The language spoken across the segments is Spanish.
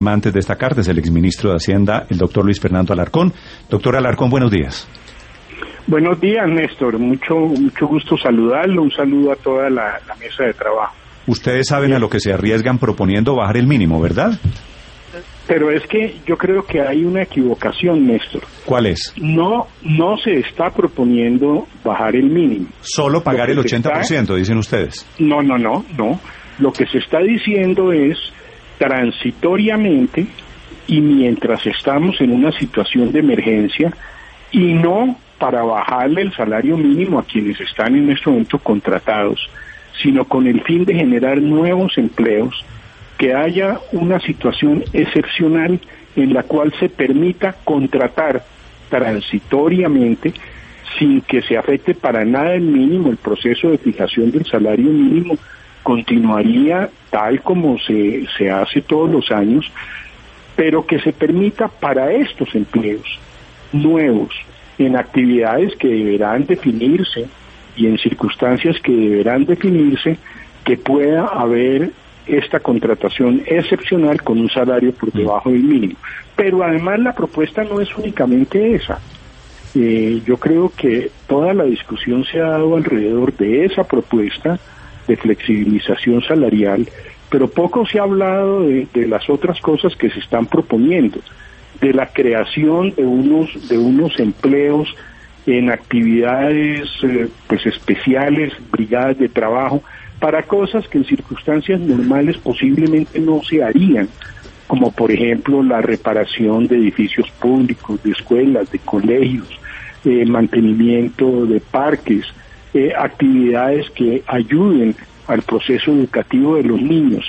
firmantes de esta carta es el exministro de Hacienda, el doctor Luis Fernando Alarcón. Doctor Alarcón, buenos días. Buenos días, Néstor. Mucho gusto saludarlo. Un saludo a toda la mesa de trabajo. Ustedes saben a lo que se arriesgan proponiendo bajar el mínimo, ¿verdad? Pero es que yo creo que hay una equivocación, Néstor. ¿Cuál es? No se está proponiendo bajar el mínimo. Solo pagar el 80%, dicen ustedes. No. Lo que se está diciendo es transitoriamente y mientras estamos en una situación de emergencia y no para bajarle el salario mínimo a quienes están en este momento contratados, sino con el fin de generar nuevos empleos, que haya una situación excepcional en la cual se permita contratar transitoriamente sin que se afecte para nada el mínimo. El proceso de fijación del salario mínimo continuaría tal como se hace todos los años, pero que se permita para estos empleos nuevos, en actividades que deberán definirse y en circunstancias que deberán definirse, que pueda haber esta contratación excepcional con un salario por debajo del mínimo. Pero además la propuesta no es únicamente esa. Yo creo que toda la discusión se ha dado alrededor de esa propuesta de flexibilización salarial, pero poco se ha hablado de las otras cosas que se están proponiendo, de la creación de unos empleos en actividades especiales, brigadas de trabajo, para cosas que en circunstancias normales posiblemente no se harían, como por ejemplo la reparación de edificios públicos, de escuelas, de colegios, mantenimiento de parques, actividades que ayuden al proceso educativo de los niños,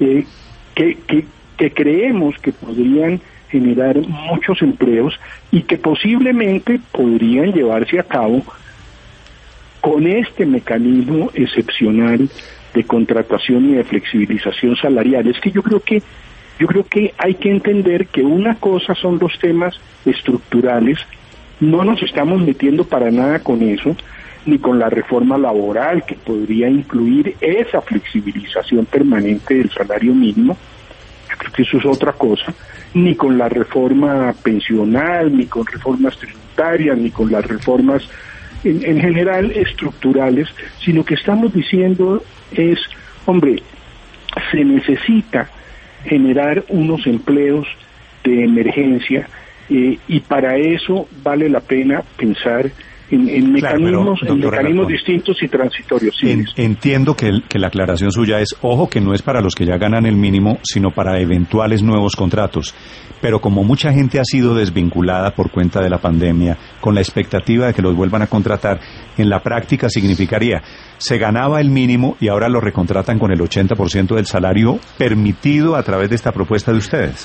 que creemos que podrían generar muchos empleos y que posiblemente podrían llevarse a cabo con este mecanismo excepcional de contratación y de flexibilización salarial. Es que yo creo que hay que entender que una cosa son los temas estructurales, no nos estamos metiendo para nada con eso, ni con la reforma laboral que podría incluir esa flexibilización permanente del salario mínimo. Yo creo que eso es otra cosa, ni con la reforma pensional, ni con reformas tributarias, ni con las reformas en general estructurales, sino que estamos diciendo es, hombre, se necesita generar unos empleos de emergencia y para eso vale la pena pensar en mecanismos, claro, mecanismos distintos y transitorios. Sí, entiendo que la aclaración suya es, ojo, que no es para los que ya ganan el mínimo, sino para eventuales nuevos contratos. Pero como mucha gente ha sido desvinculada por cuenta de la pandemia, con la expectativa de que los vuelvan a contratar, en la práctica significaría, se ganaba el mínimo y ahora lo recontratan con el 80% del salario permitido a través de esta propuesta de ustedes.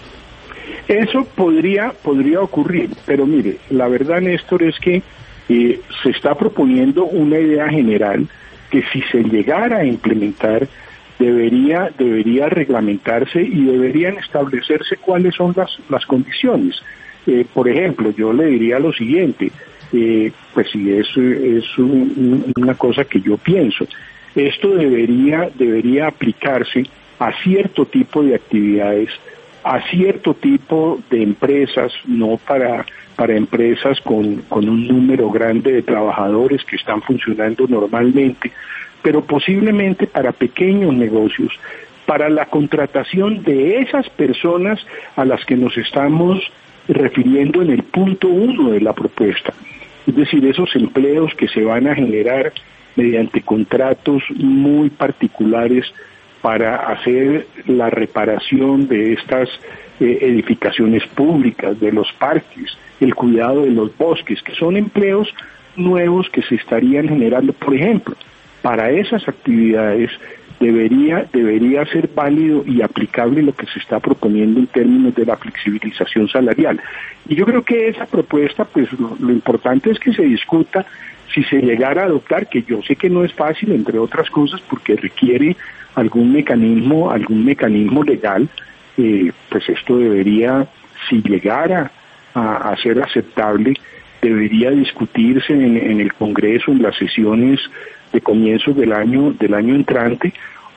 Eso podría ocurrir, pero mire, la verdad, Néstor, es que se está proponiendo una idea general que si se llegara a implementar debería reglamentarse y deberían establecerse cuáles son las condiciones. Por ejemplo, yo le diría lo siguiente, pues si es una cosa que yo pienso, esto debería aplicarse a cierto tipo de actividades, a cierto tipo de empresas, no para empresas con un número grande de trabajadores que están funcionando normalmente, pero posiblemente para pequeños negocios, para la contratación de esas personas a las que nos estamos refiriendo en el punto 1 de la propuesta. Es decir, esos empleos que se van a generar mediante contratos muy particulares para hacer la reparación de estas edificaciones públicas, de los parques, el cuidado de los bosques, que son empleos nuevos que se estarían generando. Por ejemplo, para esas actividades debería ser válido y aplicable lo que se está proponiendo en términos de la flexibilización salarial. Y yo creo que esa propuesta, pues lo importante es que se discuta si se llegara a adoptar, que yo sé que no es fácil, entre otras cosas, porque requiere algún mecanismo legal, pues esto debería, si llegara a ser aceptable, debería discutirse en el Congreso, en las sesiones de comienzos del año entrante,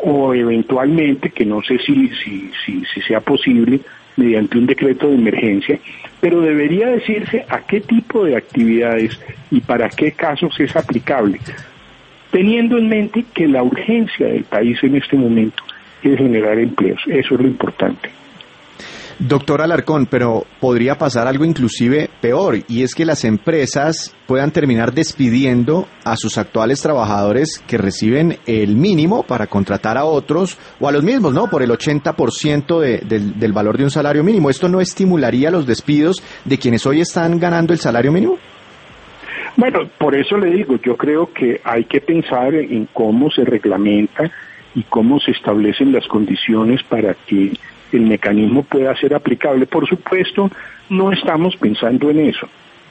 o eventualmente, que no sé si sea posible, mediante un decreto de emergencia, pero debería decirse a qué tipo de actividades y para qué casos es aplicable, teniendo en mente que la urgencia del país en este momento es generar empleos. Eso es lo importante. Doctor Alarcón, pero podría pasar algo inclusive peor, y es que las empresas puedan terminar despidiendo a sus actuales trabajadores que reciben el mínimo para contratar a otros, o a los mismos, ¿no? Por el 80% del valor de un salario mínimo. ¿Esto no estimularía los despidos de quienes hoy están ganando el salario mínimo? Bueno, por eso le digo, yo creo que hay que pensar en cómo se reglamenta y cómo se establecen las condiciones para que el mecanismo pueda ser aplicable. Por supuesto, no estamos pensando en eso.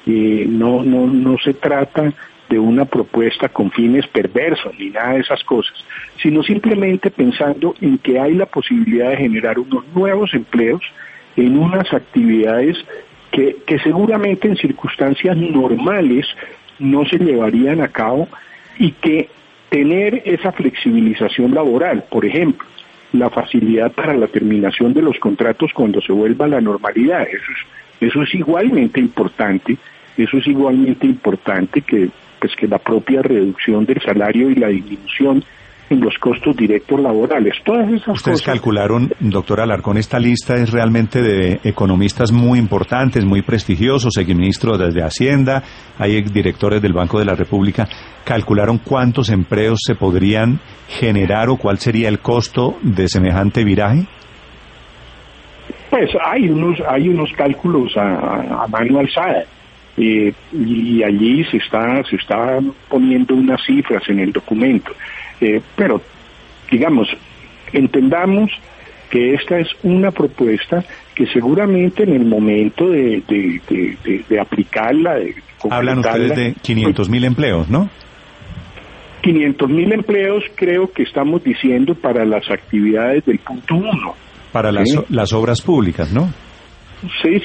No se trata de una propuesta con fines perversos ni nada de esas cosas, sino simplemente pensando en que hay la posibilidad de generar unos nuevos empleos en unas actividades que seguramente en circunstancias normales no se llevarían a cabo, y que tener esa flexibilización laboral, por ejemplo, la facilidad para la terminación de los contratos cuando se vuelva a la normalidad. Eso es igualmente importante. Eso es igualmente importante que la propia reducción del salario y la disminución en los costos directos laborales. Todas esas Ustedes cosas. calcularon, doctor Alarcón, esta lista es realmente de economistas muy importantes, muy prestigiosos, exministros de Hacienda, hay directores del Banco de la República. ¿Calcularon cuántos empleos se podrían generar o cuál sería el costo de semejante viraje? Pues hay unos cálculos a mano alzada, y allí se está poniendo unas cifras en el documento, pero digamos, entendamos que esta es una propuesta que seguramente en el momento de aplicarla, hablan ustedes de 500.000 empleos, ¿no? 500.000 empleos, creo que estamos diciendo para las actividades del punto 1. Para las obras públicas, ¿no? Sí,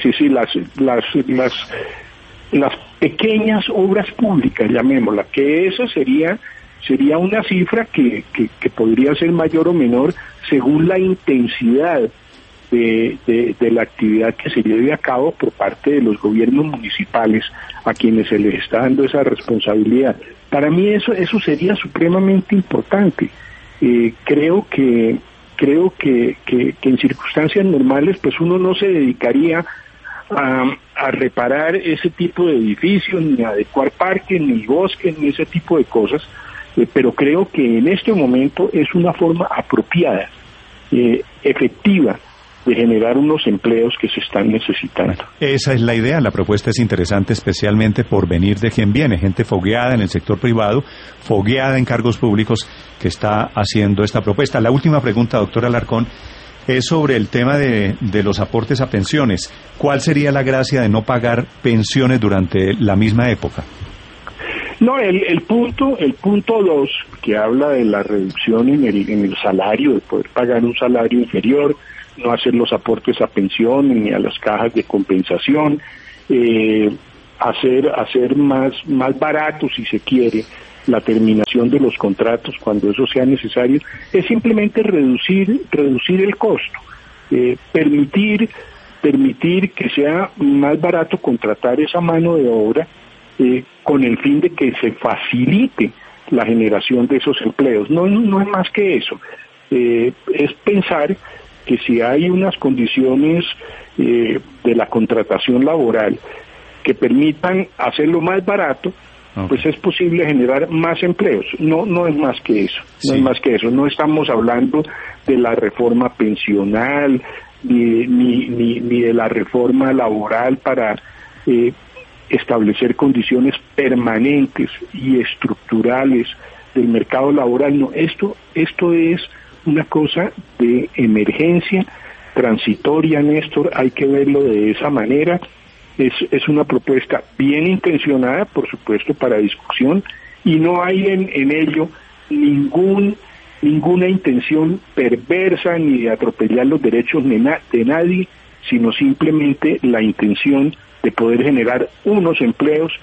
las pequeñas obras públicas, llamémosla, que esa sería una cifra que podría ser mayor o menor según la intensidad de la actividad que se lleve a cabo por parte de los gobiernos municipales a quienes se les está dando esa responsabilidad. Para mí eso sería supremamente importante. Creo que en circunstancias normales pues uno no se dedicaría a reparar ese tipo de edificios, ni a adecuar parques, ni bosques, ni ese tipo de cosas, pero creo que en este momento es una forma apropiada, efectiva, de generar unos empleos que se están necesitando. Bueno, esa es la idea, la propuesta es interesante especialmente por venir de quien viene, gente fogueada en el sector privado, fogueada en cargos públicos que está haciendo esta propuesta. La última pregunta, doctor Alarcón, es sobre el tema de los aportes a pensiones. ¿Cuál sería la gracia de no pagar pensiones durante la misma época? No, el punto 2, que habla de la reducción en el salario, de poder pagar un salario inferior, no hacer los aportes a pensión ni a las cajas de compensación, hacer más barato, si se quiere, la terminación de los contratos cuando eso sea necesario, es simplemente reducir el costo, permitir que sea más barato contratar esa mano de obra, con el fin de que se facilite la generación de esos empleos. No es más que eso, es pensar que si hay unas condiciones de la contratación laboral que permitan hacerlo más barato, pues es posible generar más empleos. No es más que eso. No es más que eso. No estamos hablando de la reforma pensional ni de la reforma laboral para establecer condiciones permanentes y estructurales del mercado laboral. No, esto es una cosa de emergencia transitoria, Néstor. Hay que verlo de esa manera. Es una propuesta bien intencionada, por supuesto, para discusión, y no hay en ello ninguna intención perversa ni de atropellar los derechos de nadie, sino simplemente la intención de poder generar unos empleos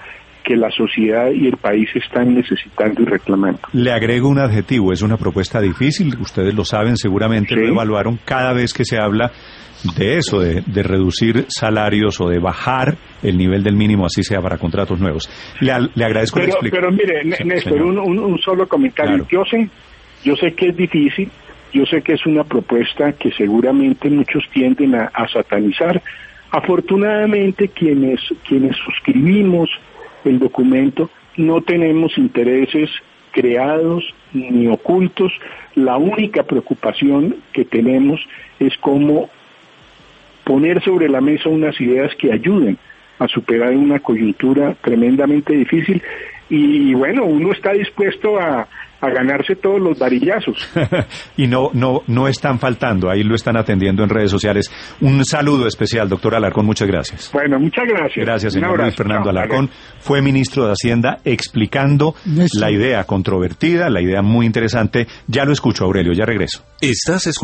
que la sociedad y el país están necesitando y reclamando. Le agrego un adjetivo, es una propuesta difícil, ustedes lo saben, seguramente sí. Lo evaluaron cada vez que se habla de eso, de reducir salarios o de bajar el nivel del mínimo, así sea para contratos nuevos. Le agradezco la explicación. Pero mire, Néstor, un solo comentario. Claro. Yo sé que es difícil, yo sé que es una propuesta que seguramente muchos tienden a satanizar. Afortunadamente, quienes suscribimos el documento no tenemos intereses creados ni ocultos. La única preocupación que tenemos es cómo poner sobre la mesa unas ideas que ayuden a superar una coyuntura tremendamente difícil y bueno, uno está dispuesto a ganarse todos los varillazos. Y no están faltando, ahí lo están atendiendo en redes sociales. Un saludo especial, doctor Alarcón, muchas gracias. Bueno, muchas gracias. Gracias, señor Luis Fernando Alarcón. Fue ministro de Hacienda explicando la idea controvertida, la idea muy interesante. Ya lo escucho, Aurelio, ya regreso. Estás escuchando